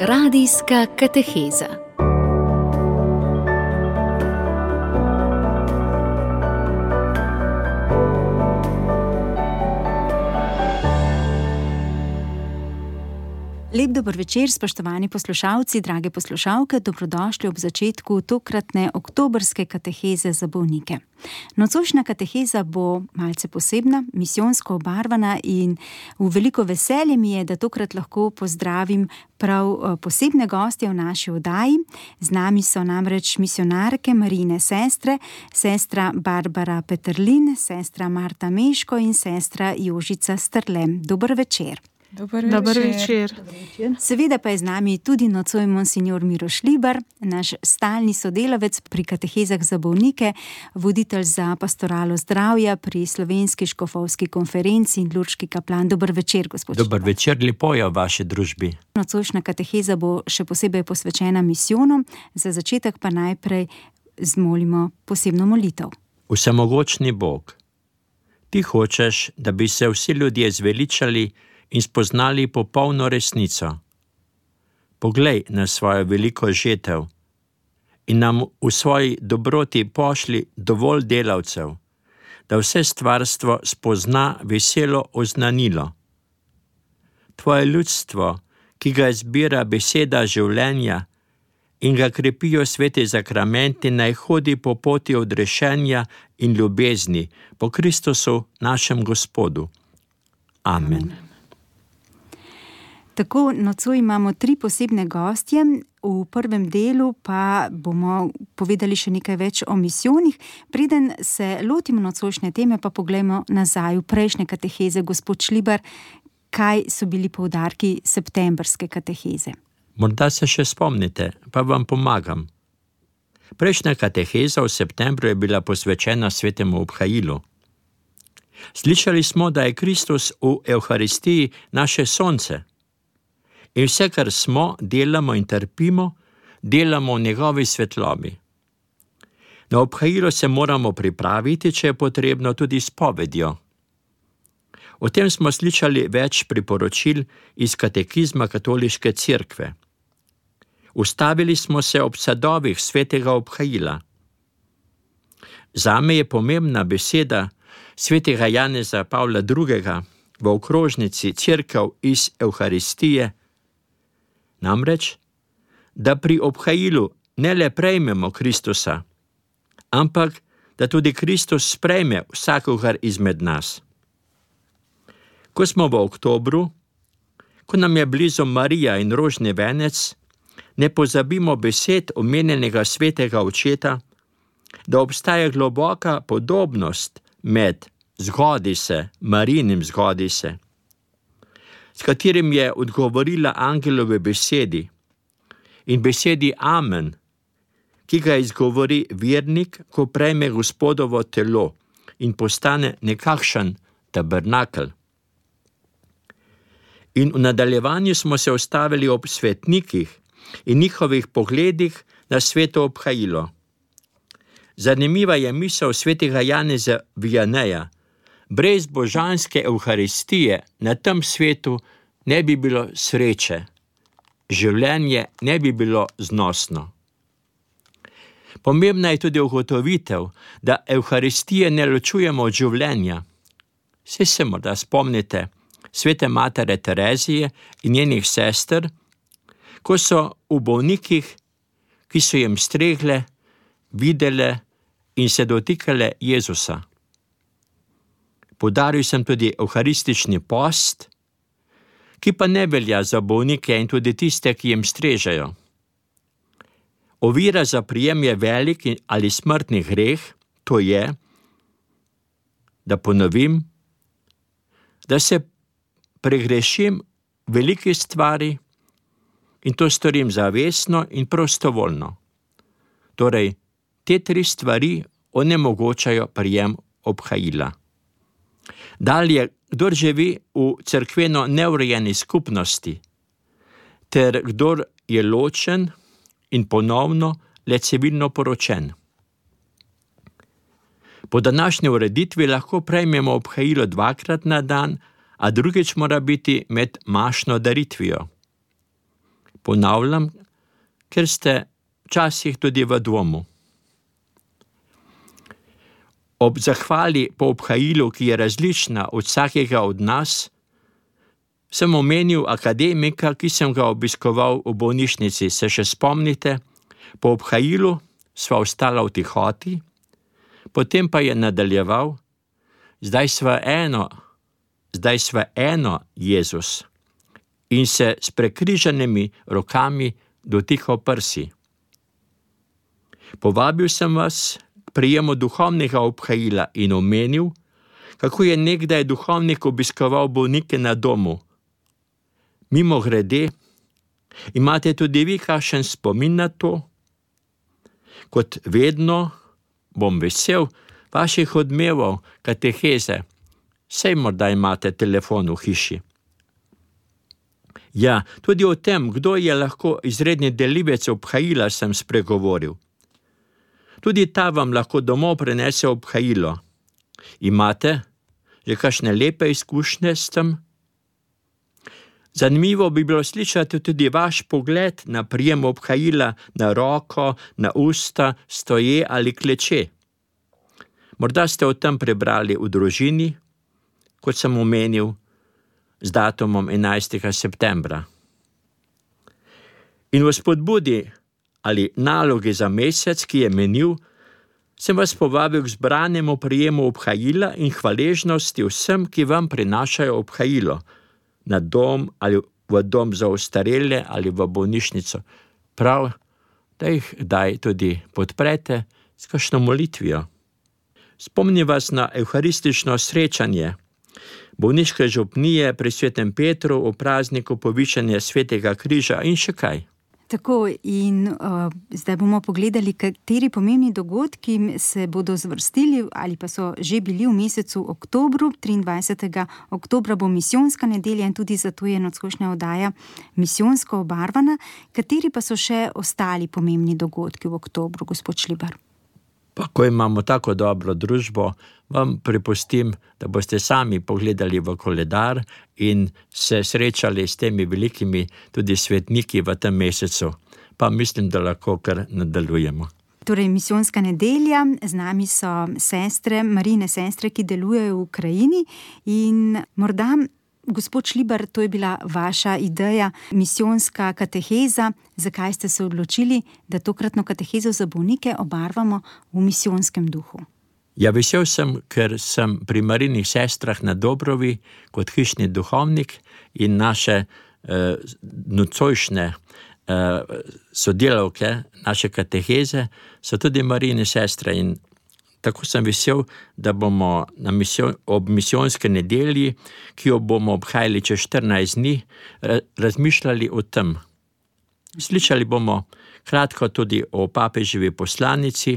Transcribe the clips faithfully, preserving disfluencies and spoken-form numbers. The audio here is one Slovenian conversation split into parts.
Radijska kateheza. Lep dober večer, spoštovani poslušalci, drage poslušalke, dobrodošli ob začetku tokratne oktobrske kateheze za bolnike. Nocojšnja kateheza bo malce posebna, misijonsko obarvana in v veliko veselje mi je, da tokrat lahko pozdravim prav posebne gostje v naši oddaji. Z nami so namreč misionarke Marijine sestre, sestra Barbara Peterlin, sestra Marta Meško in sestra Jožica Strle. Dober večer. Dober večer. Dober večer. Seveda pa je z nami tudi nocoj monsignor Miroš Libar, naš stalni sodelavec pri katehezah za bolnike, voditelj za pastoralo zdravja pri Slovenski škofovski konferenci in lurški kaplan. Dober večer, gospod. Dober večer, lepo je v vaši družbi. Nocojšnja kateheza bo še posebej posvečena misijonom, za začetek pa najprej zmolimo posebno molitev. Vsemogočni Bog, ti hočeš, da bi se vsi ljudje zveličali in spoznali popolno resnico. Poglej na svojo veliko žetev in nam v svoji dobroti pošli dovolj delavcev, da vse stvarstvo spozna veselo oznanilo. Tvoje ljudstvo, ki ga izbira beseda življenja in ga krepijo sveti zakramenti, naj hodi po poti odrešenja in ljubezni po Kristusu našem Gospodu. Amen. Amen. Tako, nocoj imamo tri posebne gostje, v prvem delu pa bomo povedali še nekaj več o misijonih. Preden se lotimo nocojšnje teme, pa poglejmo nazaj v prejšnje kateheze. Gospod Šlibar, kaj so bili poudarki septembrske kateheze? Morda se še spomnite, pa vam pomagam. Prejšnja kateheza v septembru je bila posvečena svetemu obhajilu. Slišali smo, da je Kristus v Evharistiji naše sonce. In vse, kar smo, delamo in trpimo, delamo v njegovi svetlobi. Na obhajilo se moramo pripraviti, če je potrebno, tudi s povedjo. O tem smo slišali več priporočil iz katekizma katoliške cerkve. Ustavili smo se ob sadovih svetega obhajila. Zame je pomembna beseda svetega Janeza Pavla drugega v okrožnici Cerkev iz Evharistije, namreč, da pri obhajilu ne le prejmemo Kristusa, ampak da tudi Kristus sprejme vsakogar izmed nas. Ko smo v oktobru, ko nam je blizu Marija in rožni venec, ne pozabimo besed omenjenega svetega očeta, da obstaja globoka podobnost med zgodi se, Marijinim zgodi se, s katerim je odgovorila angelove besedi in besedi Amen, ki ga izgovori vernik, ko prejme Gospodovo telo in postane nekakšen tabernakel. In v nadaljevanju smo se ustavili ob svetnikih in njihovih pogledih na sveto obhajilo. Zanimiva je misel svetega Janeza Vijaneja. Brez božanske Evharistije na tem svetu ne bi bilo sreče, življenje ne bi bilo znosno. Pomembna je tudi ugotovitev, da Evharistije ne ločujemo od življenja. Saj se morda spomnite svete matere Terezije in njenih sester, ko so v bolnikih, ki so jim stregle, videle in se dotikale Jezusa. Poudaril sem tudi evharistični post, ki pa ne velja za bolnike in tudi tiste, ki jim strežejo. Ovira za prijem je velik ali smrtni greh, to je, da ponovim, da se pregrešim velike stvari in to storim zavestno in prostovoljno. Torej, te tri stvari onemogočajo prijem obhajila. Dalje, kdor živi v cerkveno neurejeni skupnosti, ter kdor je ločen in ponovno le civilno poročen. Po današnji ureditvi lahko prejmemo obhajilo dvakrat na dan, a drugič mora biti med mašno daritvijo. Ponavljam, ker ste včasih tudi v dvomu. Ob zahvali po obhajilu, ki je različna od vsakega od nas, sem omenil akademika, ki sem ga obiskoval v bolnišnici. Se še spomnite? Po obhajilu sva ostala v tihoti, potem pa je nadaljeval: zdaj sva eno, zdaj sva eno, Jezus. In se s prekrižanimi rokami dotikal prsi. Povabil sem vas k prijemu duhovnega obhajila in omenil, kako je nekdaj duhovnik obiskoval bolnike na domu. Mimogrede, imate tudi vi kakšen spomin na to? Kot vedno bom vesel vaših odmevov kateheze, saj morda imate telefon v hiši. Ja, tudi o tem, kdo je lahko izredni delivec obhajila, sem spregovoril. Tudi ta vam lahko domov prenese obhajilo. Imate že kakšne lepe izkušnje s tem? Zanimivo bi bilo slišati tudi vaš pogled na prijem obhajila na roko, na usta, stoje ali kleče. Morda ste o tem prebrali v družini, kot sem omenil, z datumom enajstega septembra. In v spodbudi ali nalogi za mesec, ki je menil, sem vas povabil k zbranemu prijemu obhajila in hvaležnosti vsem, ki vam prinašajo obhajilo na dom ali v dom za ostarele ali v bolnišnico. Prav, da jih daj tudi podprete s kakšno molitvijo. Spomnim vas na evharistično srečanje bolniške župnije pri Svetem Petru v prazniku povišanja Svetega križa in še kaj. Tako, in uh, zdaj bomo pogledali, kateri pomembni dogodki se bodo zvrstili ali pa so že bili v mesecu oktobru. triindvajsetega oktobra bo misijonska nedelja in tudi zato je nocojšnja oddaja misijonsko obarvana. Kateri pa so še ostali pomembni dogodki v oktobru, gospod Šlibar? Pa ko imamo tako dobro družbo, vam pripustim, da boste sami pogledali v koledar in se srečali s temi velikimi tudi svetniki v tem mesecu. Pa mislim, da lahko kar nadaljujemo. Torej, misijonska nedelja, z nami so sestre, Marijine sestre, ki delujejo v Ukrajini in morda, gospod Šlibar, to je bila vaša ideja, misijonska kateheza. Zakaj ste se odločili, da tokratno katehezo za bolnike obarvamo v misijonskem duhu? Ja, vesel sem, ker sem pri Marijinih sestrah na Dobrovi kot hišni duhovnik in naše eh, nocojšnje eh, sodelavke, naše kateheze so tudi Marijine sestre in tako sem vesel, da bomo na misijon, ob misijonske nedelji, ki jo bomo obhajali čez štirinajst dni, razmišljali o tem. Slišali bomo kratko tudi o papeževi poslanici.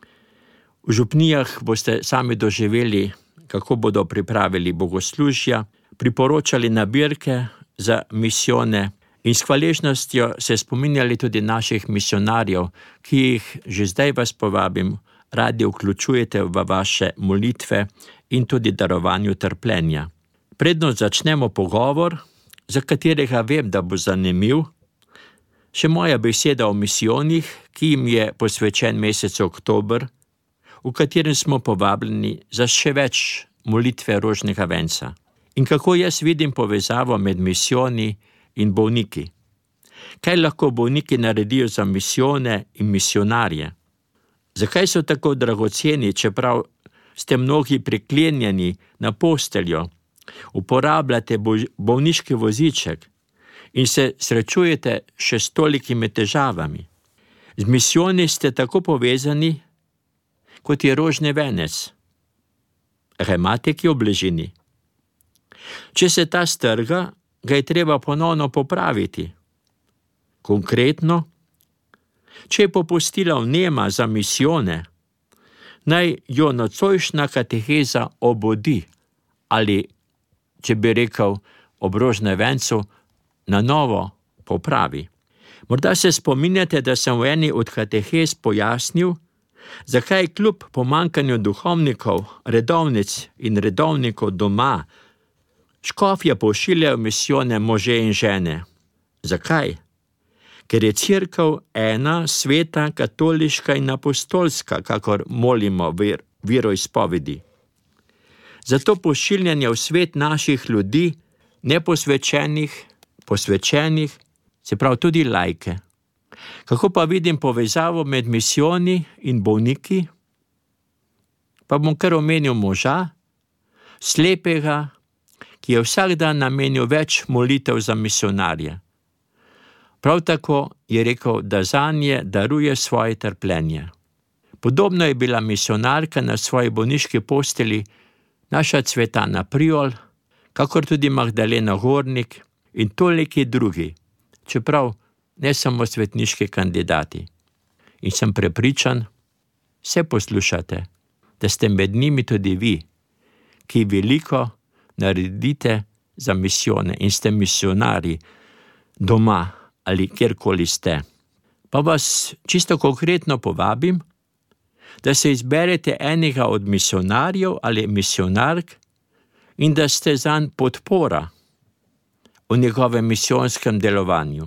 V župnijah boste sami doživeli, kako bodo pripravili bogoslužja, priporočali nabirke za misijone in s hvaležnostjo se spominjali tudi naših misionarjev, ki jih že zdaj vas povabim, radi vključujete v vaše molitve in tudi darovanju trpljenja. Predno začnemo pogovor, za katerega vem, da bo zanimiv, še moja beseda o misijonih, ki jim je posvečen mesec oktober, v katerem smo povabljeni za še več molitve rožnega venca. In kako jaz vidim povezavo med misijoni in bolniki. Kaj lahko bolniki naredijo za misijone in misionarje? Zakaj so tako dragoceni, čeprav ste mnogi priklenjeni na posteljo, uporabljate bolniški voziček in se srečujete še s tolikimi težavami? Z misijoni ste tako povezani, kot je rožni venec, rematik je v bližini. Če se ta strga, ga je treba ponovno popraviti. Konkretno, če je popustila vnema za misijone, naj jo nocojšnja kateheza obudi ali, če bi rekel, ob rožnem vencu na novo popravi. Morda se spominjate, da sem v eni od katehez pojasnil, zakaj kljub pomanjkanju duhovnikov, redovnic in redovnikov doma škofje pošiljajo misijone može in žene. Zakaj? ker je cerkev ena, sveta, katoliška in apostolska, kakor molimo v veroizpovedi. Zato pošiljanje v svet naših ljudi, neposvečenih, posvečenih, se pravi tudi laike. Kako pa vidim povezavo med misijoni in bolniki? Pa bom kar omenil moža, slepega, ki je vsak dan namenil več molitev za misionarje. Prav tako je rekel, da zanje daruje svoje trpljenje. Podobno je bila misionarka na svoji bolniški posteli naša Cvetana Priol, kakor tudi Magdalena Gornik in toliki drugi, čeprav ne samo svetniški kandidati. In sem prepričan, vse poslušate, da ste med njimi tudi vi, ki veliko naredite za misijone in ste misionari doma ali kjerkoli ste. Pa vas čisto konkretno povabim, da se izberete enega od misionarjev ali misionark in da ste zanj podpora v njegovem misijonskem delovanju.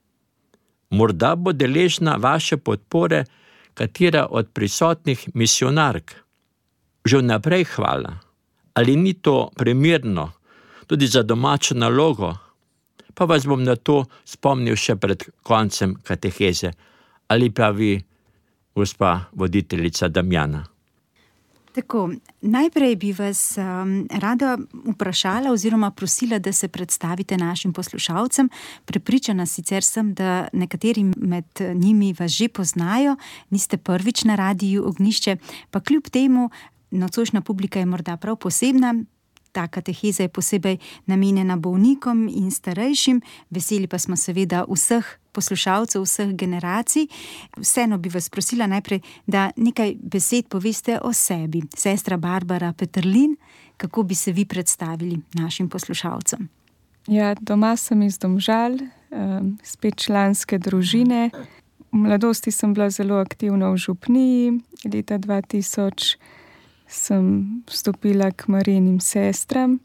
Morda bo deležna vaše podpore katera od prisotnih misionark. Že vnaprej hvala. Ali ni to primerno tudi za domačo nalogo? Pa vas bom na to spomnil še pred koncem kateheze. Ali pa vi, gospa voditeljica Damjana? Tako, najprej bi vas um, rada vprašala oziroma prosila, da se predstavite našim poslušalcem. Prepričana sicer sem, da nekateri med njimi vas že poznajo, niste prvič na Radiu Ognjišče, pa kljub temu nocojšnja publika je morda prav posebna. Ta kateheza je posebej namenjena bolnikom in starejšim, veseli pa smo seveda vseh poslušalcev, vseh generacij. Vseeno bi vas prosila najprej, da nekaj besed poveste o sebi. Sestra Barbara Peterlin, kako bi se vi predstavili našim poslušalcem? Ja, doma sem iz Domžal, spet članske družine. V mladosti sem bila zelo aktivna v župniji, leta dva tisoč sem vstopila k Marijinim sestram.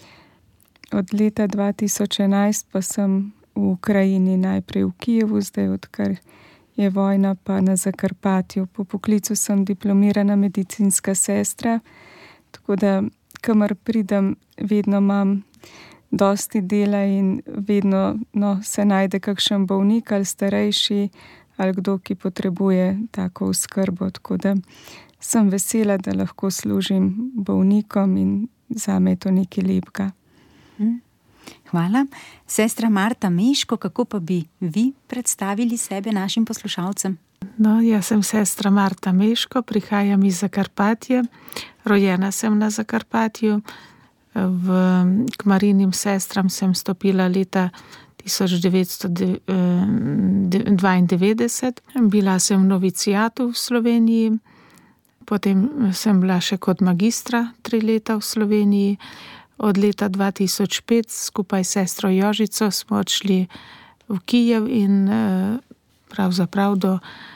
Od leta dva tisoč enajst pa sem v Ukrajini, najprej v Kijevu, zdaj odkar je vojna, pa na Zakarpatju. Po poklicu sem diplomirana medicinska sestra, tako da kamor pridem, vedno imam dosti dela in vedno no, se najde kakšen bolnik ali starejši ali kdo, ki potrebuje tako oskrbo. Tako da sem vesela, da lahko služim bolnikom in zame je to nekaj lepega. Hvala. Sestra Marta Meško, kako pa bi vi predstavili sebe našim poslušalcem? No, jaz sem sestra Marta Meško, prihajam iz Zakarpatja. Rojena sem na Zakarpatju. V, k Marijinim sestram sem stopila leta tisoč devetsto dvaindevetdeset. Bila sem v novicijatu v Sloveniji, potem sem bila še kot magistra tri leta v Sloveniji. Od leta dva tisoč pet skupaj s sestro Jožico smo odšli v Kijev in pravzaprav do,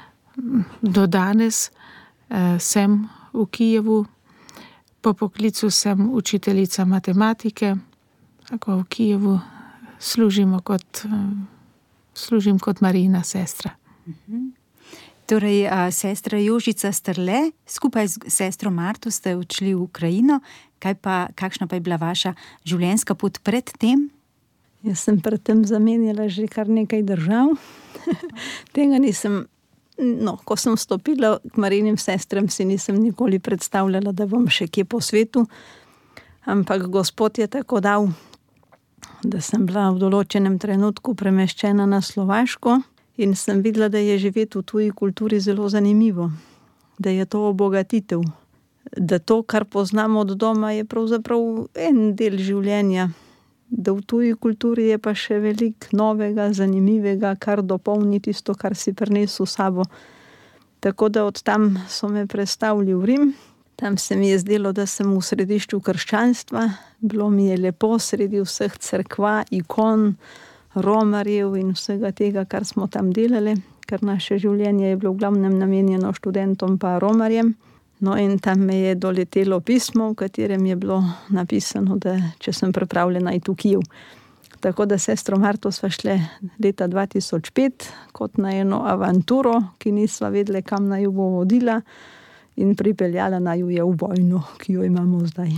do danes sem v Kijevu. Po poklicu sem učiteljica matematike, tako v Kijevu služimo kot, služim kot Marijina sestra. Mhm. Torej, sestra Jožica Strle, skupaj s sestro Marto ste odšli v Ukrajino. Kaj pa, kakšna pa je bila vaša življenjska pot pred tem? Jaz sem pred tem zamenjala že kar nekaj držav. Tega nisem, no, ko sem vstopila k Marijinim sestram, si nisem nikoli predstavljala, da bom še kje po svetu. Ampak Gospod je tako dal, da sem bila v določenem trenutku premeščena na Slovaško. In sem videla, da je živeti v tuji kulturi zelo zanimivo, da je to obogatitev, da to, kar poznamo od doma, je pravzaprav en del življenja, da v tuji kulturi je pa še veliko novega, zanimivega, kar dopolni tisto, kar si prinesel s sabo. Tako da od tam so me prestavili v Rim, tam se mi je zdelo, da sem v središču krščanstva, bilo mi je lepo sredi vseh cerkva, ikon, romarjev in vsega tega, kar smo tam delali, ker naše življenje je bilo v glavnem namenjeno študentom pa romarjem. No in tam me je doletelo pismo, v katerem je bilo napisano, da če sem pripravljena iti v Kijev. Tako da sestro Marto sva šle leta dva tisoč pet kot na eno avanturo, ki nisva vedeli, kam naj jo bo vodila, in pripeljala naj jo je v vojno, ki jo imamo zdaj.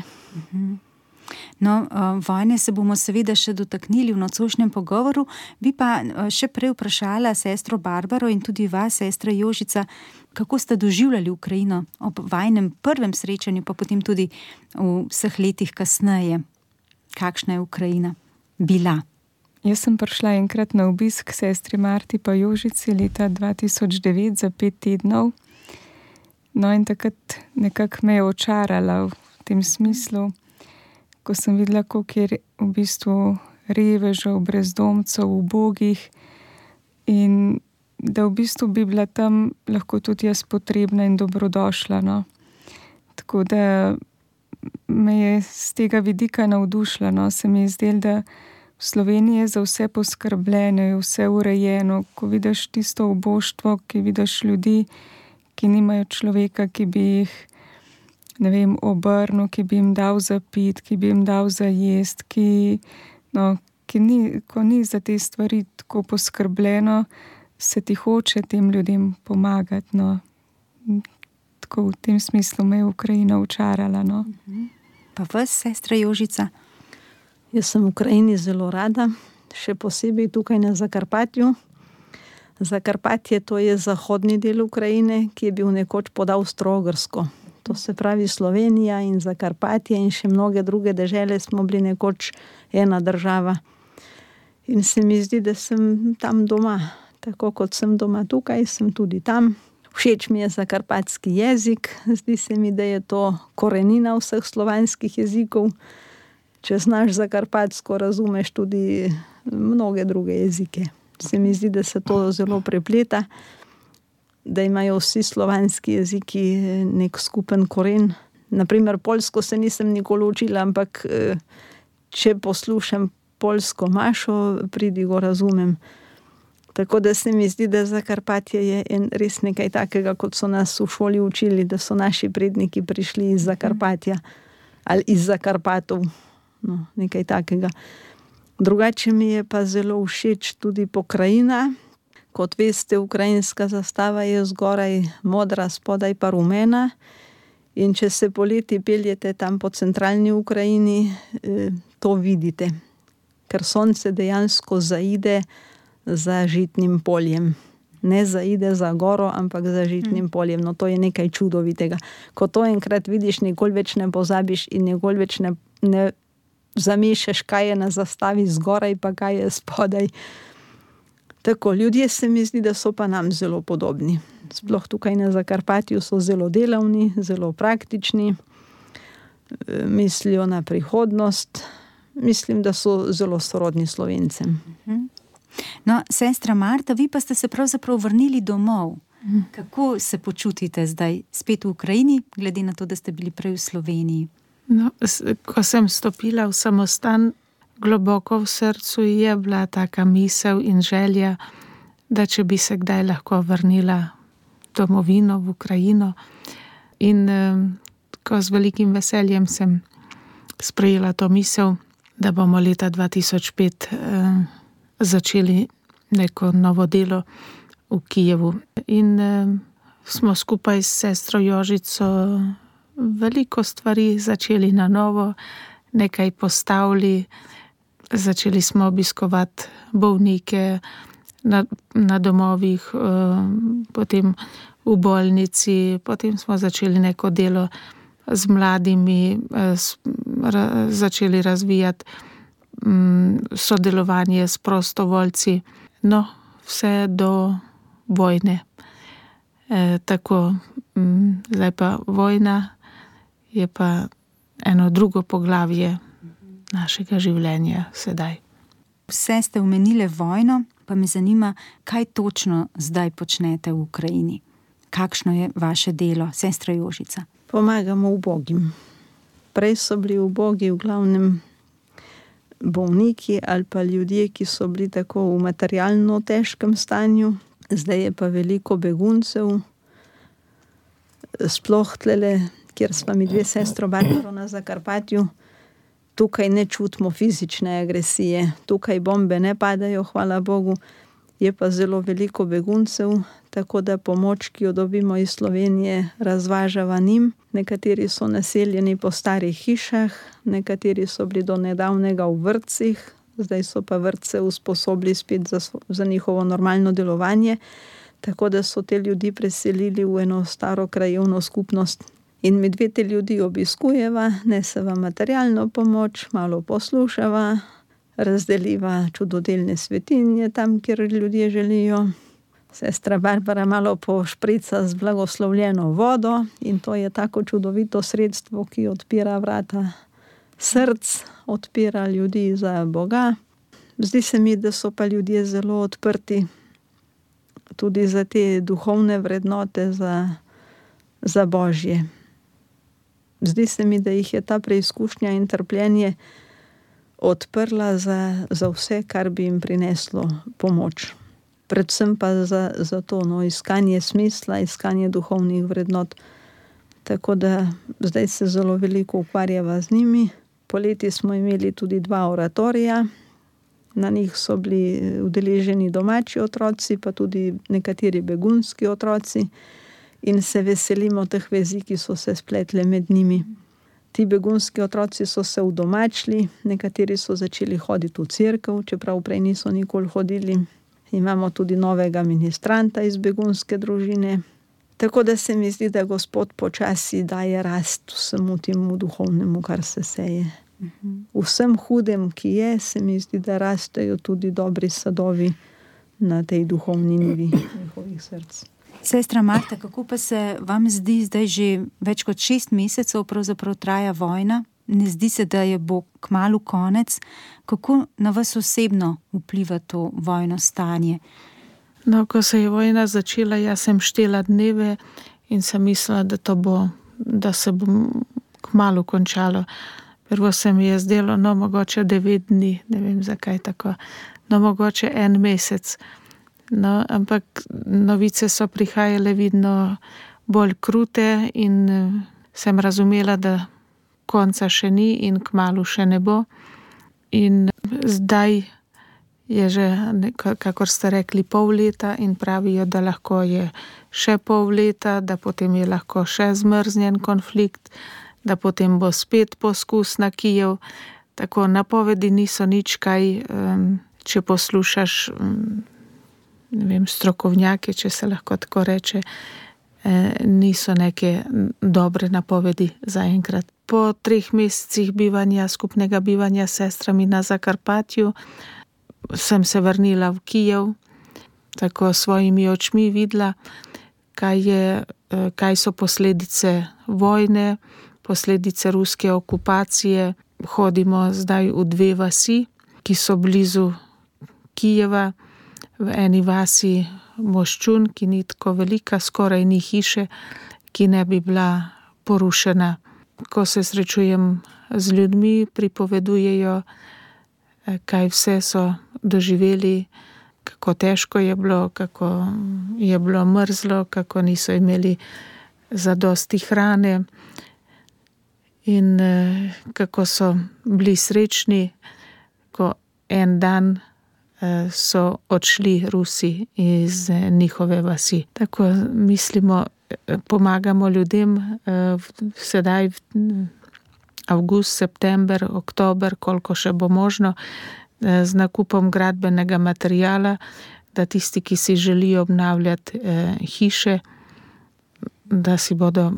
No, vojne se bomo seveda še dotaknili v nocojšnjem pogovoru, bi pa še prej vprašala sestro Barbaro in tudi vas, sestra Jožica, kako ste doživljali Ukrajino ob vajnem prvem srečanju, pa potem tudi v vseh letih kasneje. Kakšna je Ukrajina bila? Jaz sem prišla enkrat na obisk sestri Marti pa Jožici leta dva tisoč devet za pet tednov. No, in takrat nekako me je očarala v tem smislu, ko sem videla, koliko je v bistvu revežev, brezdomcev, ubogih, in da v bistvu bi bila tam lahko tudi jaz potrebna in dobrodošla. No. Tako da me je z tega vidika navdušila. No. Se mi je zdelo, da v Sloveniji je za vse poskrbljeno, je vse urejeno. Ko vidiš tisto uboštvo, ki vidiš ljudi, ki nimajo človeka, ki bi jih, ne vem, obrnil, ki bi jim dal za pit, ki bi jim dal za jest, ki, no, ki ni, ko ni za te stvari tako poskrbljeno, se ti hoče tem ljudem pomagati. No. Tako v tem smislu me je Ukrajina očarala. No. Pa vas, sestra Jožica? Jaz sem v Ukrajini zelo rada, še posebej tukaj na Zakarpatju. Zakarpatje, to je zahodni del Ukrajine, ki je bil nekoč pod Avstro-Ogrsko. To se pravi Slovenija in Zakarpatje in še mnoge druge dežele smo bili nekoč ena država. In se mi zdi, da sem tam doma. Tako kot sem doma tukaj, sem tudi tam. Všeč mi je zakarpatski jezik. Zdi se mi, da je to korenina vseh slovanskih jezikov. Če znaš zakarpatsko, razumeš tudi mnoge druge jezike. Se mi zdi, da se to zelo prepleta, da imajo vsi slovanski jeziki nek skupen koren. Naprimer, poljsko se nisem nikoli učila, ampak če poslušam poljsko mašo, pridigo razumem. Tako da se mi zdi, da Zakarpatje je en, res nekaj takega, kot so nas v šoli učili, da so naši predniki prišli iz Zakarpatja ali iz Zakarpatov. No, nekaj takega. Drugače mi je pa zelo všeč tudi pokrajina. Kot veste, ukrajinska zastava je zgoraj modra, spodaj pa rumena. In če se poleti peljete tam po centralni Ukrajini, to vidite. Ker sonce dejansko zaide za žitnim poljem. Ne zaide za goro, ampak za žitnim poljem. No, to je nekaj čudovitega. Ko to enkrat vidiš, nikoli več ne pozabiš in nikoli več ne, ne zamešaš, kaj je na zastavi zgoraj, pa kaj je spodaj. Tako, ljudje se mi zdi, da so pa nam zelo podobni. Sploh tukaj na Zakarpatju so zelo delavni, zelo praktični, mislijo na prihodnost. Mislim, da so zelo sorodni Slovencem. No, sestra Marta, vi pa ste se pravzaprav vrnili domov. Kako se počutite zdaj spet v Ukrajini, glede na to, da ste bili prej v Sloveniji? No, ko sem stopila v samostan, globoko v srcu je bila taka misel in želja, da če bi se kdaj lahko vrnila domovino v Ukrajino. In ko z velikim veseljem sem sprejela to misel, da bomo leta dva tisoč pet eh, začeli neko novo delo v Kijevu. In eh, smo skupaj s sestro Jožico veliko stvari začeli na novo, nekaj postavili. Začeli smo obiskovati bolnike na, na domovih, eh, potem v bolnici, potem smo začeli neko delo z mladimi, eh, s, ra, začeli razvijati mm, sodelovanje s prostovoljci. No, vse do vojne. E, tako, mm, zdaj pa vojna je pa eno drugo poglavje našega življenja sedaj. Vse ste omenile vojno, pa me zanima, kaj točno zdaj počnete v Ukrajini. Kakšno je vaše delo, sestra Jožica? Pomagamo ubogim. Prej so bili ubogi v glavnem bolniki ali pa ljudje, ki so bili tako v materialno težkem stanju. Zdaj je pa veliko beguncev. Sploh tlele, kjer sva mi dve sestro Barbaro na Zakarpatju, tukaj ne čutimo fizične agresije, tukaj bombe ne padajo, hvala Bogu, je pa zelo veliko beguncev, tako da pomoč, ki jo dobimo iz Slovenije, razvažava njim. Nekateri so naseljeni po starih hišah, nekateri so bili do nedavnega v vrtcih, zdaj so pa vrtce usposobili spet za, za njihovo normalno delovanje, tako da so te ljudi preselili v eno staro krajevno skupnost. In mi dve te ljudi obiskujeva, neseva materialno pomoč, malo poslušava, razdeliva čudodelne svetinje tam, kjer ljudje želijo. Sestra Barbara malo pošprica z blagoslovljeno vodo in to je tako čudovito sredstvo, ki odpira vrata src, odpira ljudi za Boga. Zdi se mi, da so pa ljudje zelo odprti tudi za te duhovne vrednote, za, za Božje. Zdi se mi, da jih je ta preizkušnja in trpljenje odprla za, za vse, kar bi jim prineslo pomoč. Predvsem pa za, za to no, iskanje smisla, iskanje duhovnih vrednot. Tako da zdaj se zelo veliko ukvarjava z njimi. Poleti smo imeli tudi dva oratorija, na njih so bili udeleženi domači otroci, pa tudi nekateri begunski otroci in se veselimo teh vezi, ki so se spletle med njimi. Ti begunski otroci so se udomačili, nekateri so začeli hoditi v cerkev, čeprav prej niso nikoli hodili. Imamo tudi novega ministranta iz begunske družine. Tako da se mi zdi, da Gospod počasi daje rast vsemu temu duhovnemu, kar se seje. Vsem hudem, ki je, se mi zdi, da rastejo tudi dobri sadovi na tej duhovni nivi njihovih src. Sestra Marta, kako pa se vam zdi zdaj že več kot šest mesecev pravzaprav traja vojna? Ne zdi se, da je bo kmalu konec. Kako na vas osebno vpliva to vojno stanje? No, ko se je vojna začela, jaz sem štela dneve in sem mislila, da to bo, da se bo kmalu končalo. Prvo se mi je zdelo, no, mogoče devet dni, ne vem zakaj tako, no, mogoče en mesec. No, ampak novice so prihajale vidno bolj krute in sem razumela, da konca še ni in kmalu še ne bo. In zdaj je že, kakor ste rekli, pol leta in pravijo, da lahko je še pol leta, da potem je lahko še zmrznjen konflikt, da potem bo spet poskus na Kijev. Tako napovedi niso nič kaj, če poslušaš, ne vem, strokovnjake, če se lahko tako reče, niso neke dobre napovedi zaenkrat. Po treh mesecih bivanja, skupnega bivanja s sestrami na Zakarpatju, sem se vrnila v Kijev, tako svojimi očmi videla, kaj je, kaj so posledice vojne, posledice ruske okupacije. Hodimo zdaj v dve vasi, ki so blizu Kijeva, v eni vasi Moščun, ki ni tako velika, skoraj ni hiše, ki ne bi bila porušena. Ko se srečujem z ljudmi, pripovedujejo, kaj vse so doživeli, kako težko je bilo, kako je bilo mrzlo, kako niso imeli zadosti hrane in kako so bili srečni, ko en dan so odšli Rusi iz njihove vasi. Tako mislimo, pomagamo ljudem sedaj avgust, september, oktober, koliko še bo možno, z nakupom gradbenega materijala, da tisti, ki si želijo obnavljati hiše, da si bodo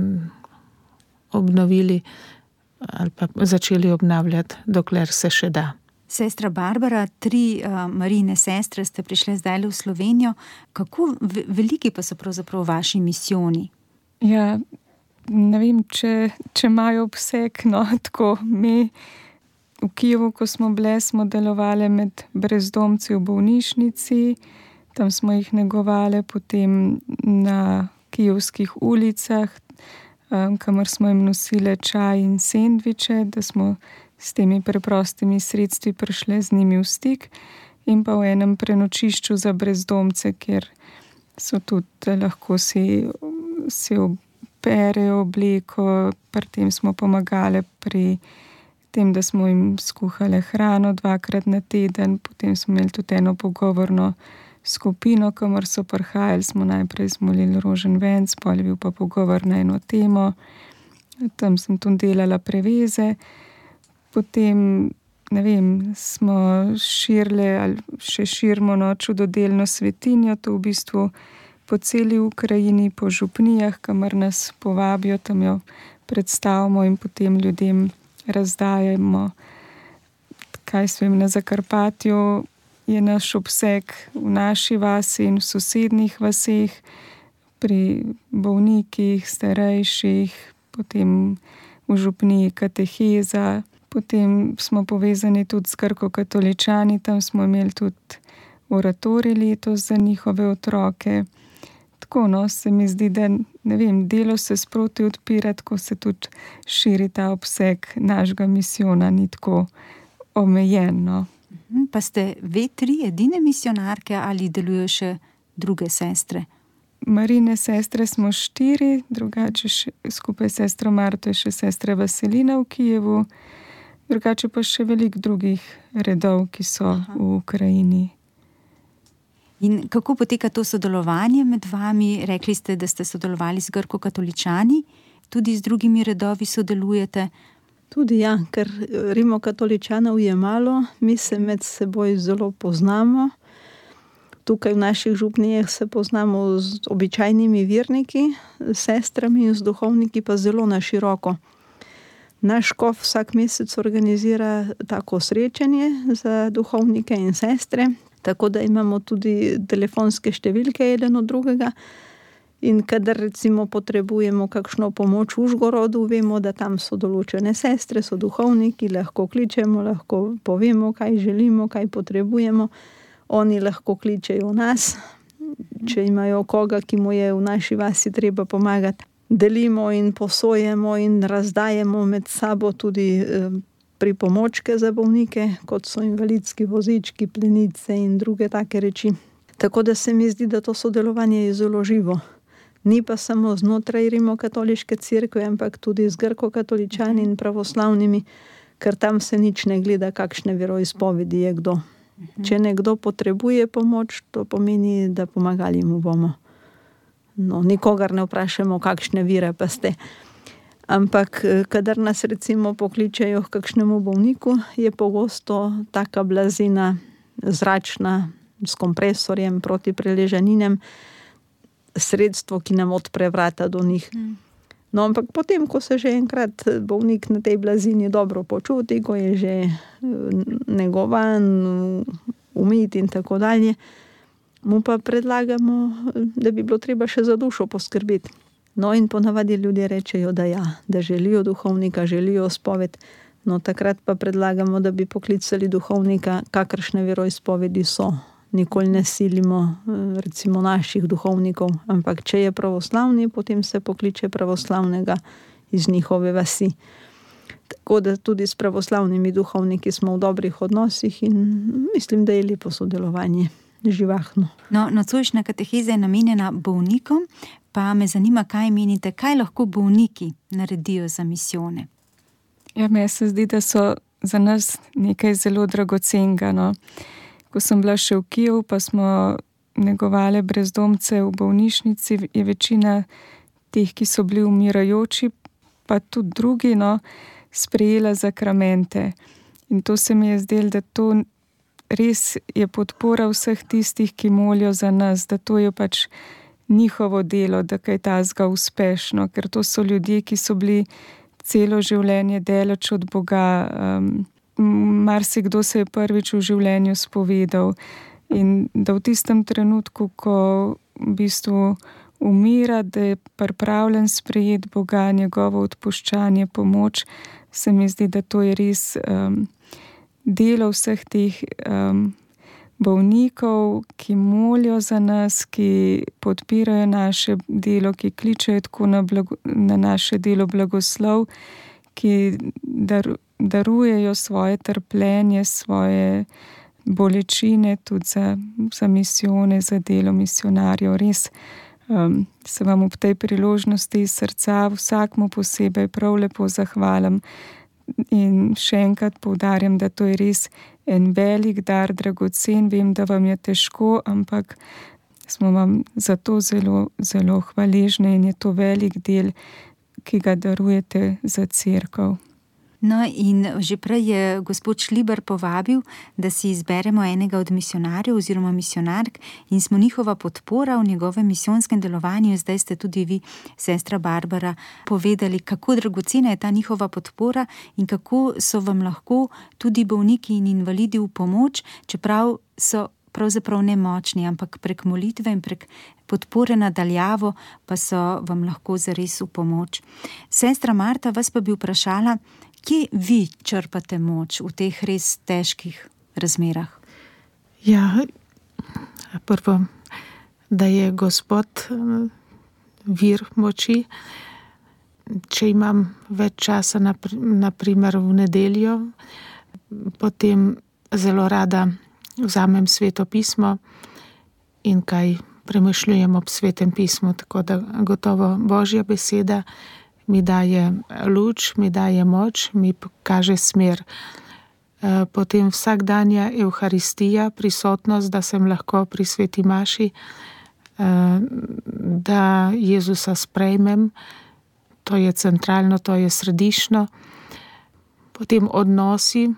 obnovili ali pa začeli obnavljati, dokler se še da. Sestra Barbara, tri uh, Marijine sestre ste prišle zdaj v Slovenijo. Kako ve- veliki pa so pravzaprav vaši misijoni? Ja, ne vem, če, če imajo obseg, no, tako mi v Kijevu, ko smo bile, smo delovali med brezdomci v bolnišnici, tam smo jih negovali, potem na kijevskih ulicah, um, kamor smo jim nosile čaj in sendviče, da smo s temi preprostimi sredstvi prišli z njimi v stik, in pa v enem prenočišču za brezdomce, kjer so tudi lahko si, si operejo obleko, pri tem smo pomagali pri tem, da smo jim skuhali hrano dvakrat na teden, potem smo imeli tudi eno pogovorno skupino, kamor so prihajali, smo najprej zmolili rožen venc, pol je bil pa pogovor na eno temo, tam sem tudi delala preveze, potem, ne vem, smo širili ali še širimo no, čudodelno svetinjo, to v bistvu po celi Ukrajini, po župnijah, kamor nas povabijo, tam jo predstavimo in potem ljudem razdajemo. Kaj svem, na Zakarpatju je naš obseg v naši vasi in v sosednjih vaseh, pri bolnikih, starejših, potem v župniji kateheza, potem smo povezani tudi s grkokatoličani, tam smo imeli tudi oratorij letos za njihove otroke. Tako, no, se mi zdi, da ne vem, delo se sproti odpira, tako se tudi širi ta obseg našega misijona, ni tako omejeno. Pa ste ve tri edine misionarke ali delujejo še druge sestre? Marine sestre smo štiri, drugače še, skupaj s sestro Marto je še sestra Vasilina v Kijevu, drugače pa še veliko drugih redov, ki so Aha. v Ukrajini. In kako poteka to sodelovanje med vami? Rekli ste, da ste sodelovali z grkokatoličani, tudi z drugimi redovi sodelujete? Tudi ja, ker rimokatoličanov je malo, mi se med seboj zelo poznamo. Tukaj v naših župnijah se poznamo z običajnimi verniki, s sestrami in z duhovniki pa zelo na široko. Naš škof vsak mesec organizira tako srečanje za duhovnike in sestre, tako da imamo tudi telefonske številke eden od drugega. In kadar recimo potrebujemo kakšno pomoč v Užgorodu, vemo, da tam so določene sestre, so duhovniki, lahko kličemo, lahko povemo, kaj želimo, kaj potrebujemo. Oni lahko kličejo nas, če imajo koga, ki mu je v naši vasi treba pomagati. Delimo in posojemo in razdajemo med sabo tudi eh, pripomočke za bolnike, kot so invalidski vozički, plenice in druge take reči. Tako da se mi zdi, da to sodelovanje je zelo živo. Ni pa samo znotraj rimokatoliške cerkve, ampak tudi z grkokatoličani in pravoslavnimi, ker tam se nič ne gleda, kakšne veroizpovedi je kdo. Če nekdo potrebuje pomoč, to pomeni, da pomagali mu bomo. No, nikogar ne vprašamo, kakšne vire pa ste. Ampak, kadar nas recimo pokličejo k kakšnemu bolniku, je pogosto taka blazina zračna s kompresorjem proti preležaninem sredstvo, ki nam odpre vrata do njih. No, ampak potem, ko se že enkrat bolnik na tej blazini dobro počuti, ko je že negovan, umit in tako dalje, mu pa predlagamo, da bi bilo treba še za dušo poskrbeti. No, in ponavadi ljudje rečejo, da ja, da želijo duhovnika, želijo spoved. No, takrat pa predlagamo, da bi poklicali duhovnika, kakršne veroizpovedi so. Nikoli ne silimo recimo naših duhovnikov, ampak če je pravoslavni, potem se pokliče pravoslavnega iz njihove vasi. Tako da tudi s pravoslavnimi duhovniki smo v dobrih odnosih in mislim, da je lepo sodelovanje, živahno. No, nocojšnja kateheza je namenjena bolnikom, pa me zanima, kaj menite, kaj lahko bolniki naredijo za misijone? Ja, meni se zdi, da so za nas nekaj zelo dragocenega, no. Ko sem bila še v Kijevu, pa smo negovali brezdomce v bolnišnici, je večina teh, ki so bili umirajoči, pa tudi drugi, no, sprejela zakramente. In to se mi je zdelo, da to res je podpora vseh tistih, ki molijo za nas, da to je pač njihovo delo, da kaj tazga uspešno, ker to so ljudje, ki so bili celo življenje daleč od Boga. Um, marsikdo se je prvič v življenju spovedal in da v tistem trenutku, ko v bistvu umira, da je pripravljen sprejeti Boga, njegovo odpuščanje, pomoč, se mi zdi, da to je res um, delo vseh teh um, bolnikov, ki molijo za nas, ki podpirajo naše delo, ki kličejo tako na, blago, na naše delo blagoslov, ki dar, darujejo svoje trpljenje, svoje bolečine tudi za, za misijone, za delo misionarjev. Res um, se vam ob tej priložnosti iz srca vsakmu posebej prav lepo zahvalim, In še enkrat poudarjam, da to je res en velik dar, dragocen. Vem, da vam je težko, ampak smo vam za to zelo, zelo hvaležni in je to velik del, ki ga darujete za cerkev. No, in že prej je gospod Šlibar povabil, da si izberemo enega od misionarjev oziroma misionark in smo njihova podpora v njegovem misijonskem delovanju. Zdaj ste tudi vi, sestra Barbara, povedali, kako dragocena je ta njihova podpora in kako so vam lahko tudi bolniki in invalidi v pomoč, čeprav so pravzaprav nemočni, ampak prek molitve in prek podpore nadaljavo pa so vam lahko zares v pomoč. Sestra Marta, vas pa bi vprašala, kje vi črpate moč v teh res težkih razmerah? Ja, prvo, da je Gospod vir moči. Če imam več časa, naprimer v nedeljo, potem zelo rada vzamem Sveto pismo in kaj premišljujem ob Svetem pismu, tako da gotovo Božja beseda mi daje luč, mi daje moč, mi kaže smer. Potem vsakdanja Evharistija, prisotnost, da sem lahko pri Sveti maši, da Jezusa sprejmem, to je centralno, to je središčno. Potem odnosi,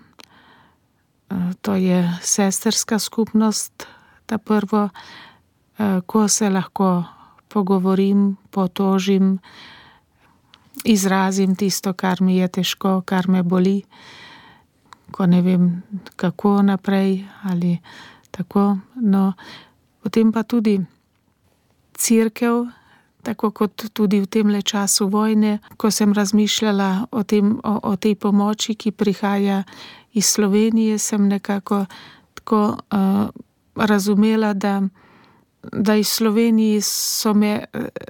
to je sesterska skupnost, ta prvo, ko se lahko pogovorim, potožim, izrazim tisto, kar mi je težko, kar me boli, ko ne vem, kako naprej ali tako. No, potem pa tudi cerkev, tako kot tudi v temle času vojne, ko sem razmišljala o tem, o, o tej pomoči, ki prihaja iz Slovenije, sem nekako tako uh, razumela, da, da iz Slovenije so me,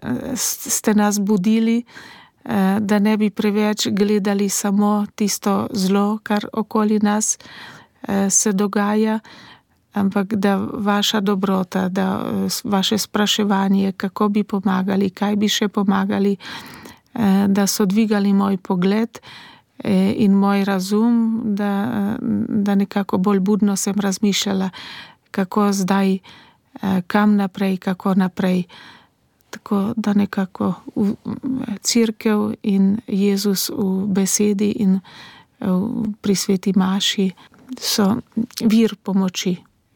ste nas budili, uh, da ne bi preveč gledali samo tisto zlo, kar okoli nas uh, se dogaja, ampak da vaša dobrota, da vaše spraševanje, kako bi pomagali, kaj bi še pomagali, uh, da so dvigali moj pogled in moj razum, da, da nekako bolj budno sem razmišljala, kako zdaj, kam naprej, kako naprej. Tako da nekako v cerkev in Jezus v besedi in pri Sveti maši so vir pomoči.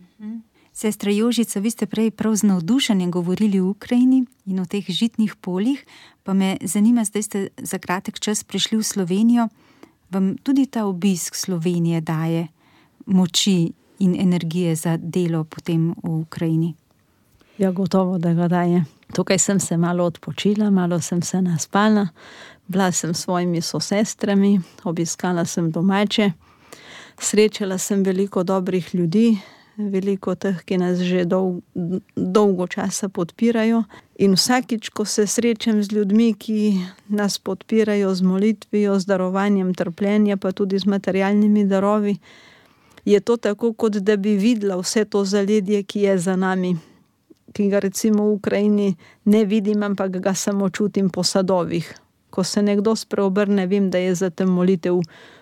Sestra Jožica, vi ste prej prav z navdušenjem govorili o Ukrajini in o teh žitnih poljih, pa me zanima, zdaj ste za kratek čas prišli v Slovenijo. Vam tudi ta obisk Slovenije daje moči in energije za delo potem v Ukrajini? Ja, gotovo, da ga daje. Tukaj sem se malo odpočila, malo sem se naspala, bila sem s svojimi sosestrami, obiskala sem domače, srečala sem veliko dobrih ljudi, veliko teh, ki nas že dolg, dolgo časa podpirajo. In vsakič, ko se srečam z ljudmi, ki nas podpirajo z molitvijo, z darovanjem trpljenja, pa tudi z materialnimi darovi, je to tako, kot da bi videla vse to zaledje, ki je za nami, ki ga recimo v Ukrajini ne vidim, ampak ga samo čutim po sadovih. Ko se nekdo spreobrne, vem, da je za tem molitev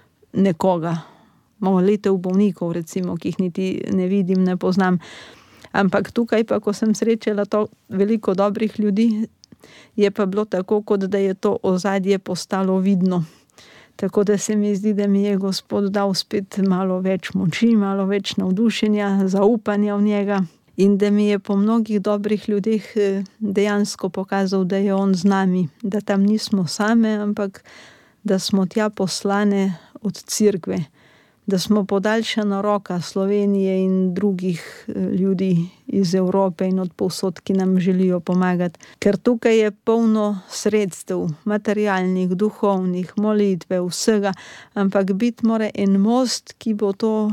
nekoga. Molitev bolnikov, recimo, ki jih niti ne vidim, ne poznam. Ampak tukaj pa, ko sem srečala to veliko dobrih ljudi, je pa bilo tako, kot da je to ozadje postalo vidno. Tako da se mi zdi, da mi je Gospod dal spet malo več moči, malo več navdušenja, zaupanja v njega in da mi je po mnogih dobrih ljudeh dejansko pokazal, da je on z nami, da tam nismo same, ampak da smo tja poslane od cerkve, da smo podaljšana roka Slovenije in drugih ljudi iz Evrope in od povsod, ki nam želijo pomagati. Ker tukaj je polno sredstev, materialnih, duhovnih, molitve, vsega, ampak biti mora en most, ki bo to,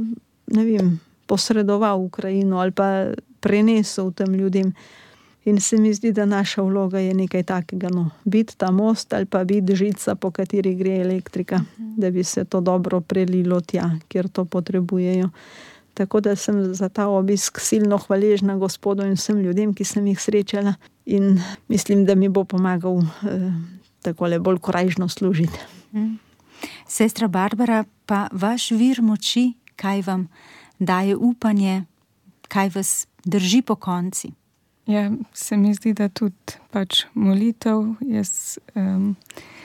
ne vem, posredoval Ukrajino ali pa prenesel tem ljudem. In se mi zdi, da naša vloga je nekaj takega, no, biti ta most ali pa biti žica, po kateri gre elektrika, da bi se to dobro prelilo tja, kjer to potrebujejo. Tako da sem za ta obisk silno hvaležna Gospodu in vsem ljudem, ki sem jih srečala in mislim, da mi bo pomagal eh, takole bolj korajžno služiti. Sestra Barbara, pa vaš vir moči, kaj vam daje upanje, kaj vas drži po konci? Ja, se mi zdi, da tudi pač molitev. Jaz um,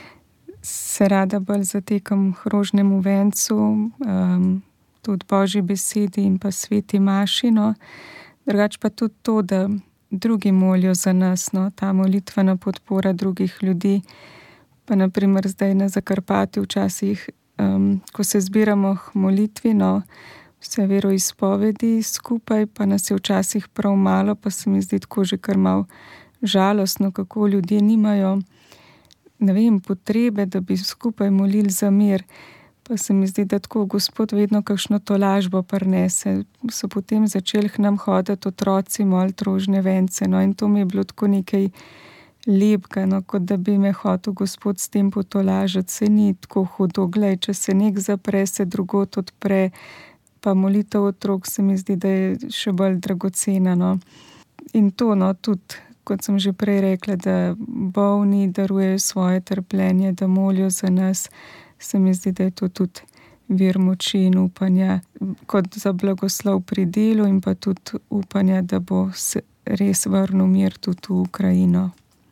se rada bolj zatekam k rožnemu vencu, um, tudi Božji besedi in pa sveti maši, no. Drugače pa tudi to, da drugi molijo za nas, no, ta molitvena podpora drugih ljudi. Pa naprimer zdaj na Zakarpatju včasih, um, ko se zbiramo k molitvi, no, vse veroizpovedi skupaj, pa nas je včasih prav malo, pa se mi zdi tako že kar malo žalostno, kako ljudje nimajo, ne vem, potrebe, da bi skupaj molili za mir. Pa se mi zdi, da tako Gospod vedno kakšno tolažbo prinese. So potem začeli k nam hoditi otroci, moliti rožne vence, no, in to mi je bilo tako nekaj lepega, no, kot da bi me hotel Gospod s tem potolažiti. Se ni tako hudo, glej, če se nek zapre, se drugot odpre, pa molitev otrok se mi zdi, da je še bolj dragocena, no. In to, no, tudi, kot sem že prej rekla, da bolni darujejo svoje trpljenje, da molijo za nas, se mi zdi, da je to tudi vir moči in upanja, kot za blagoslov pri delu in pa tudi upanja, da bo se res vrnil mir tudi v Ukrajino.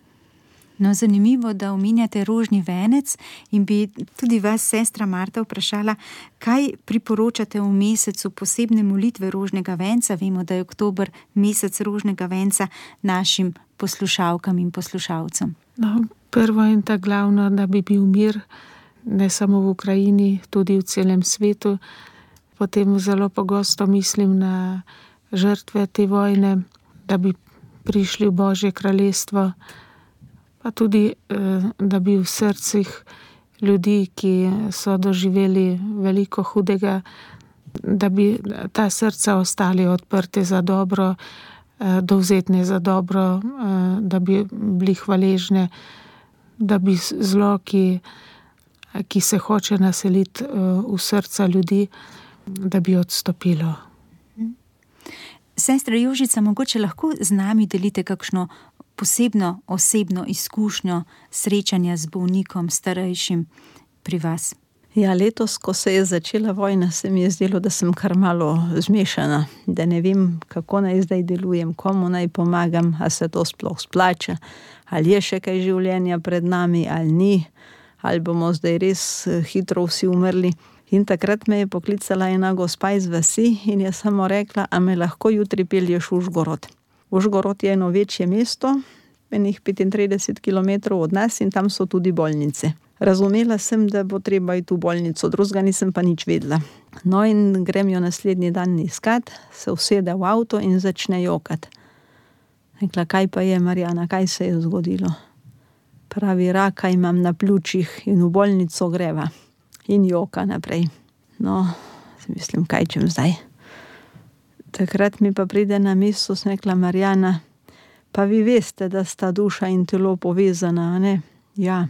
No, zanimivo, da omenjate rožni venec in bi tudi vas, sestra Marta, vprašala, kaj priporočate v mesecu posebne molitve rožnega venca? Vemo, da je oktober mesec rožnega venca našim poslušalkam in poslušalcem. No, prvo in ta glavno, da bi bil mir, ne samo v Ukrajini, tudi v celem svetu. Potem zelo pogosto mislim na žrtve te vojne, da bi prišli v Božje kraljestvo, pa tudi, da bi v srcih ljudi, ki so doživeli veliko hudega, da bi ta srca ostali odprte za dobro, dovzetne za dobro, da bi bili hvaležne, da bi zlo, ki, ki se hoče naseliti v srca ljudi, da bi odstopilo. Sestra Jožica, mogoče lahko z nami delite kakšno posebno osebno izkušnjo srečanja z bolnikom, starejšim pri vas? Ja, letos, ko se je začela vojna, se mi je zdelo, da sem kar malo zmešana, da ne vem, kako naj zdaj delujem, komu naj pomagam, a se to sploh splača, ali je še kaj življenja pred nami, ali ni, ali bomo zdaj res hitro vsi umrli. In takrat me je poklicala ena gospa iz vasi in je samo rekla, a me lahko jutri pelješ v Užgorod. Užgorod je eno večje mesto, enih petintrideset kilometrov od nas, in tam so tudi bolnice. Razumela sem, da bo treba iti v bolnico, drugega nisem pa nič vedela. No, in grem jo naslednji dan iskat, se usede v avto in začne jokati. Rekla, kaj pa je, Marjana, kaj se je zgodilo? Pravi, raka imam na pljučih in v bolnico greva. In joka naprej. No, mislim, kaj čem zdaj? Takrat mi pa pride na misel, sem rekla, Marjana, pa vi veste, da sta duša in telo povezana, a ne? Ja.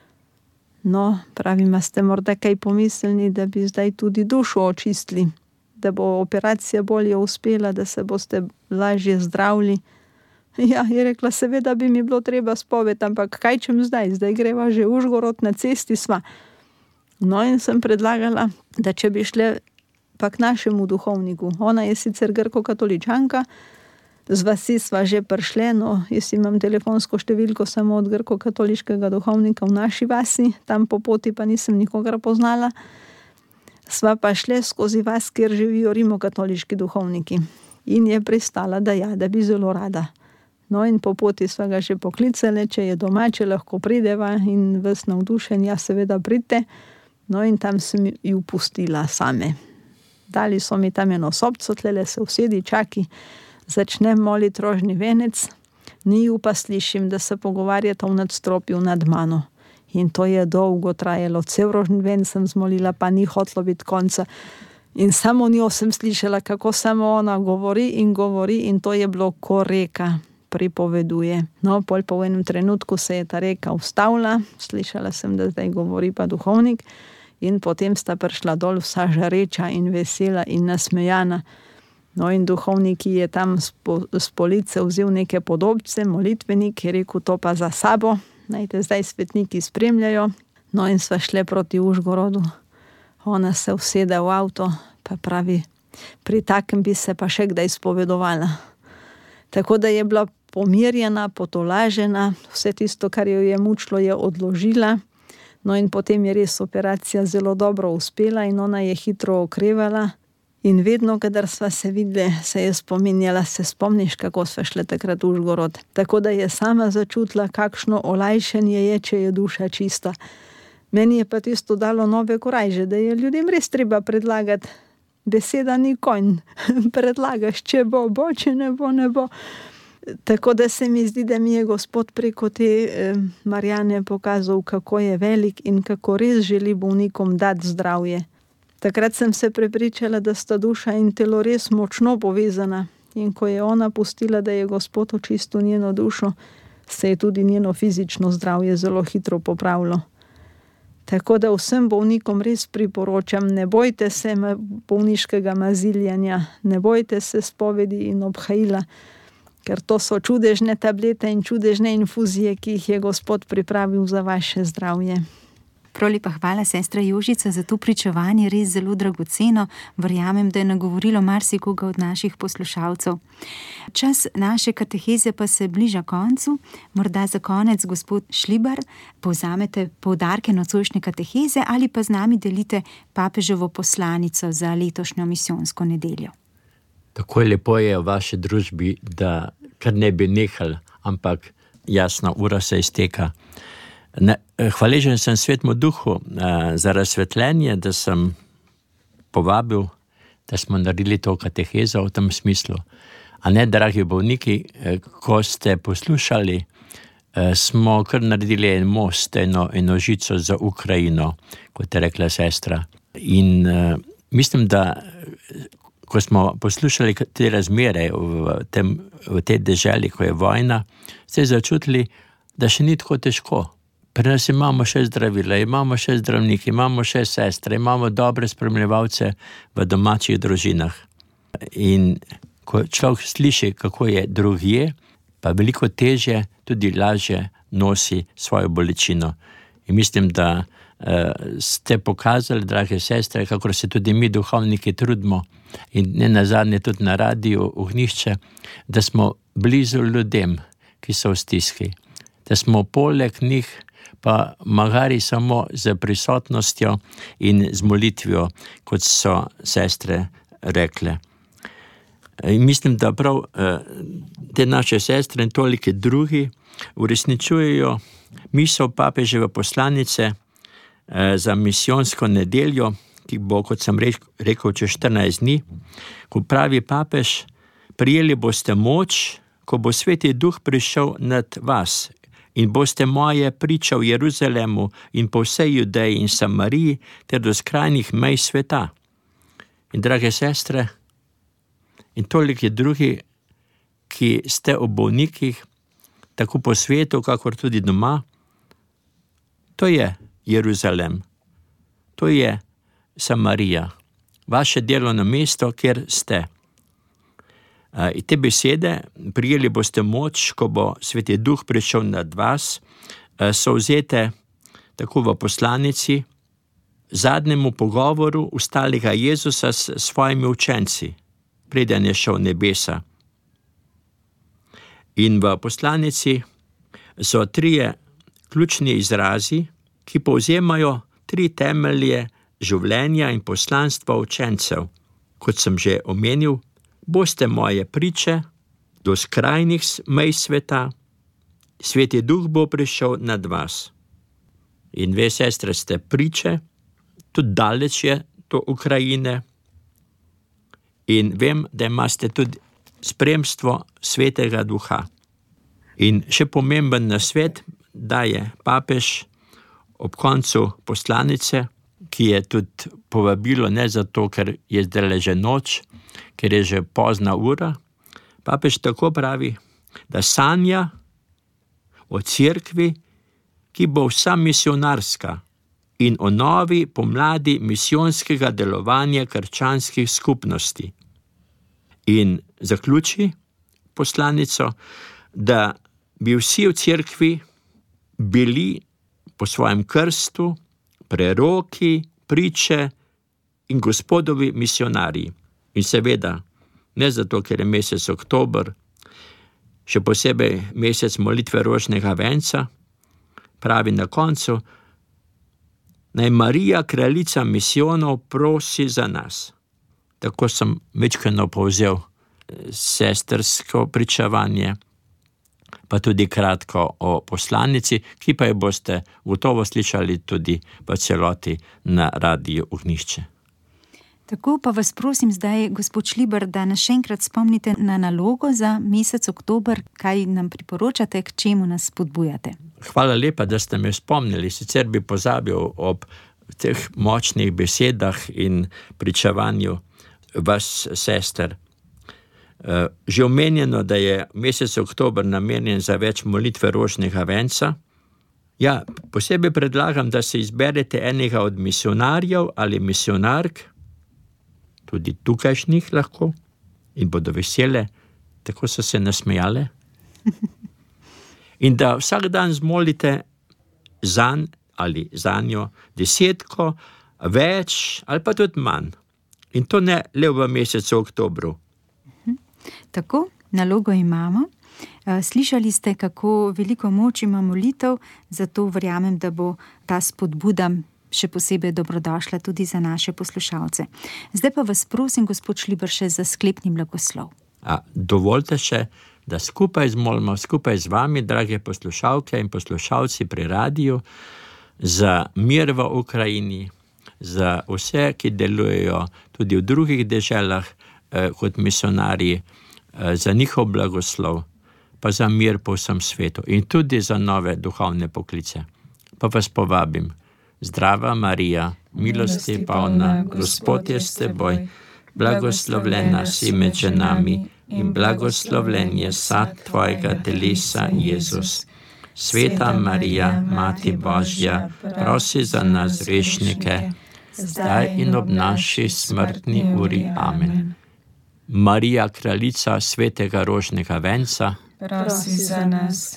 No, pravim, a ste morda kaj pomislili, da bi zdaj tudi dušo očistili, da bo operacija bolje uspela, da se boste lažje zdravili. Ja, je rekla, seveda bi mi bilo treba spoved, ampak kaj čem zdaj? Zdaj greva že v Užgorod, na cesti sva. No, in sem predlagala, da če bi šle pa k našemu duhovniku. Ona je sicer grko-katoličanka, z vasi sva že prišle, no, jaz imam telefonsko številko samo od grko-katoliškega duhovnika v naši vasi, tam po poti pa nisem nikogar poznala. Sva pa šle skozi vas, kjer živijo rimokatoliški duhovniki. In je pristala, da ja, da bi zelo rada. No, in po poti sva ga že poklicali, če je doma, če lahko prideva, in ves navdušen, ja, seveda pridite. No, in tam sem ju pustila same. Dali so mi tam eno sobco, tlele se usedi, čaki, začnem moliti rožni venec, ni ju pa slišim, da se pogovarjata v nadstropju nad mano. In to je dolgo trajalo, cel rožni venec sem zmolila, pa ni hotlo biti konca. In samo njo sem slišala, kako samo ona govori in govori, in to je bilo, ko reka pripoveduje. No, pol pa v enem trenutku se je ta reka ustavila, slišala sem, da zdaj govori pa duhovnik, in potem sta prišla dol vsa žareča in vesela in nasmejana. No, in duhovnik je tam s police vzel neke podobce, molitvenik, je rekel, to pa za sabo, naj te zdaj svetniki spremljajo. No in sva šle proti Užgorodu. Ona se usede v avto, pa pravi, pri takem bi se pa še kdaj spovedovala. Tako da je bila pomirjena, potolažena, vse tisto, kar jo je mučilo, je odložila. No in potem je res operacija zelo dobro uspela in ona je hitro okrevala. In vedno, kadar sva se videli, se je spominjala, se spomniš, kako sva šle takrat v Užgorod. Tako da je sama začutila, kakšno olajšanje je, če je duša čista. Meni je pa tisto dalo nove korajže, da je ljudem res treba predlagati. Beseda ni konj, predlagaš, če bo, bo, če ne bo, ne bo. Tako da se mi zdi, da mi je Gospod preko te eh, Marjane pokazal, kako je velik in kako res želi bolnikom dati zdravje. Takrat sem se prepričala, da sta duša in telo res močno povezana. In ko je ona pustila, da je Gospod očistil njeno dušo, se je tudi njeno fizično zdravje zelo hitro popravilo. Tako da vsem bolnikom res priporočam, ne bojte se bolniškega maziljanja, ne bojte se spovedi in obhajila, ker to so čudežne tablete in čudežne infuzije, ki jih je Gospod pripravil za vaše zdravje. Prav lepa hvala, sestra Jožica, za to pričevanje, res zelo dragoceno. Verjamem, da je nagovorilo marsikoga od naših poslušalcev. Čas naše kateheze pa se bliža koncu. Morda za konec, gospod Šlibar, povzamete poudarke nocojšnje kateheze ali pa z nami delite papeževo poslanico za letošnjo misijonsko nedeljo. Tako lepo je v vaši družbi, da kar ne bi nehal, ampak jasno, ura se izteka. Ne, hvaležen sem Svetemu Duhu a, za razsvetljenje, da sem povabil, da smo naredili to katehezo v tem smislu. A ne, dragi bolniki, ko ste poslušali, a, smo kar naredili en most, eno, eno žico za Ukrajino, kot je rekla sestra. In a, mislim, da ko smo poslušali te razmere v, tem, v tej deželi, ko je vojna, ste začutili, da še ni tako težko. Pri nas imamo še zdravila, imamo še zdravniki, imamo še sestre, imamo dobre spremljevalce v domačih družinah. In ko človek sliši, kako je drugje, pa veliko težje, tudi lažje nosi svojo bolečino. In mislim, da uh, ste pokazali, drage sestre, kako se tudi mi duhovniki trudimo in ne nazadnje tudi na radiju Ohnišče, da smo blizu ljudem, ki so v stiski. Da smo poleg njih pa magari samo z prisotnostjo in z molitvijo, kot so sestre rekle. In mislim, da prav te naše sestre in toliki drugi uresničujejo misel papeževe poslanice za misijonsko nedeljo, ki bo, kot sem rekel, čez štirinajst dni, ko pravi papež, prijeli boste moč, ko bo Sveti Duh prišel nad vas, in boste moje priče v Jeruzalemu in po vsej Judeji in Samariji ter do skrajnih mej sveta. In drage sestre, in toliki drugi, ki ste ob bolnikih, tako po svetu, kakor tudi doma, to je Jeruzalem, to je Samarija, vaše delovno mesto, kjer ste. In te besede, prijeli boste moč, ko bo Sveti Duh prišel nad vas, so vzete tako v poslanici, zadnjemu pogovoru ustalega Jezusa s svojimi učenci, preden je šel v nebesa. In v poslanici so trije ključni izrazi, ki povzemajo tri temelje življenja in poslanstva učencev. Kot sem že omenil, boste moje priče do skrajnih mej sveta, Sveti Duh bo prišel nad vas. In ve, sestre, ste priče, tudi daleč je do Ukrajine. In vem, da imate tudi spremstvo Svetega Duha. In še pomemben nasvet daje papež ob koncu poslanice, ki je tudi povabilo ne zato, ker je zdaj že noč, ker je že pozna ura. Papež tako pravi, da sanja o cerkvi, ki bo vsa misionarska in o novi pomladi misijonskega delovanja krščanskih skupnosti. In zaključi poslanico, da bi vsi v cerkvi bili po svojem krstu preroki, priče in Gospodovi misionarji. In seveda, ne zato, ker je mesec oktober, še posebej mesec molitve rožnega venca, pravi na koncu, naj Marija, kraljica misijonov, prosi za nas. Tako sem večkrat povzel sestrsko pričevanje, pa tudi kratko o poslanici, ki pa jo boste gotovo slišali tudi v celoti na Radiu Ognjišče. Tako pa vas prosim zdaj, gospod Šlibar, da nas še enkrat spomnite na nalogo za mesec oktober, kaj nam priporočate, k čemu nas spodbujate. Hvala lepa, da ste me spomnili, sicer bi pozabil ob teh močnih besedah in pričevanju vas, sester. Že omenjeno, da je mesec oktober namenjen za več molitve rožnega venca. Ja, posebej predlagam, da se izberete enega od misionarjev ali misionark, tudi tukajšnjih lahko, in bodo vesele, tako so se nasmejale. In da vsak dan zmolite zanj ali zanjo desetko, več ali pa tudi manj. In to ne le v mesecu oktobru. Tako, nalogo imamo. Slišali ste, kako veliko moč ima molitev, zato verjamem, da bo ta spodbuda še posebej dobrodošla tudi za naše poslušalce. Zdaj pa vas prosim, gospod Šlibar, še za sklepni blagoslov. A, dovolite še, da skupaj zmolimo, skupaj z vami, drage poslušalke in poslušalci pri radiju, za mir v Ukrajini, za vse, ki delujejo tudi v drugih deželah eh, kot misionarji, eh, za njihov blagoslov, pa za mir po vsem svetu in tudi za nove duhovne poklice. Pa vas povabim. Zdrava Marija, milosti polna, Gospod je s teboj, blagoslovljena si med ženami in blagoslovljen je sad tvojega telesa, Jezus. Sveta Marija, Mati Božja, prosi za nas grešnike, zdaj in ob naši smrtni uri. Amen. Marija, kraljica svetega rožnega venca, prosi za nas.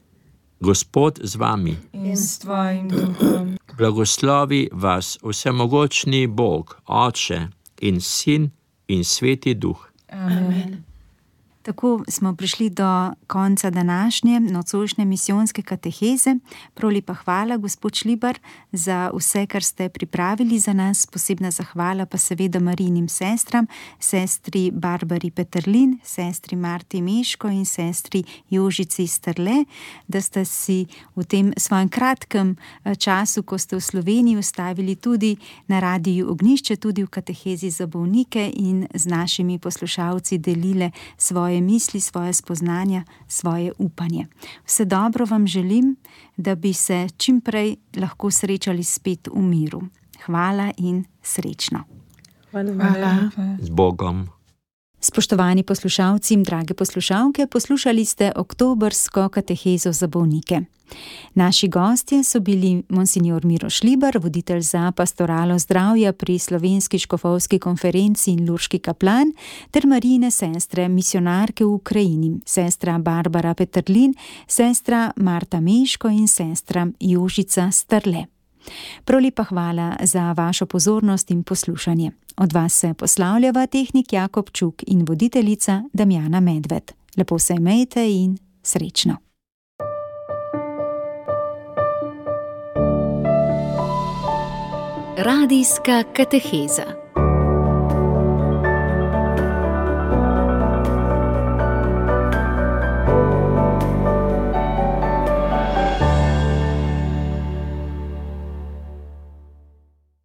Gospod z vami in s tvojim duhom. Blagoslovi vas vsemogočni Bog, Oče in Sin in Sveti Duh. Amen. Tako smo prišli do konca današnje nocojšnje misijonske kateheze. Prav lepa hvala, gospod Šlibar, za vse, kar ste pripravili za nas. Posebna zahvala pa seveda Marijinim sestram, sestri Barbari Peterlin, sestri Marti Meško in sestri Jožici Strle, da ste si v tem svojem kratkem času, ko ste v Sloveniji, ustavili tudi na Radiju Ognjišče, tudi v katehezi za bolnike in z našimi poslušalci delile svoje misli, svoje spoznanja, svoje upanje. Vse dobro vam želim, da bi se čim prej lahko srečali spet v miru. Hvala in srečno. Hvala. Hvala. Z Bogom. Spoštovani poslušalci in drage poslušalke, poslušali ste oktobrsko katehezo za bolnike. Naši gostje so bili monsignor Miro Šlibar, voditelj za pastoralo zdravja pri Slovenski škofovski konferenci in lurški kaplan, ter Marijine sestre, misionarke v Ukrajini, sestra Barbara Peterlin, sestra Marta Meško in sestra Jožica Strle. Prav lepa hvala za vašo pozornost in poslušanje. Od vas se poslavljava tehnik Jakob Čuk in voditeljica Damjana Medved. Lepo se imejte in srečno. Radijska kateheza.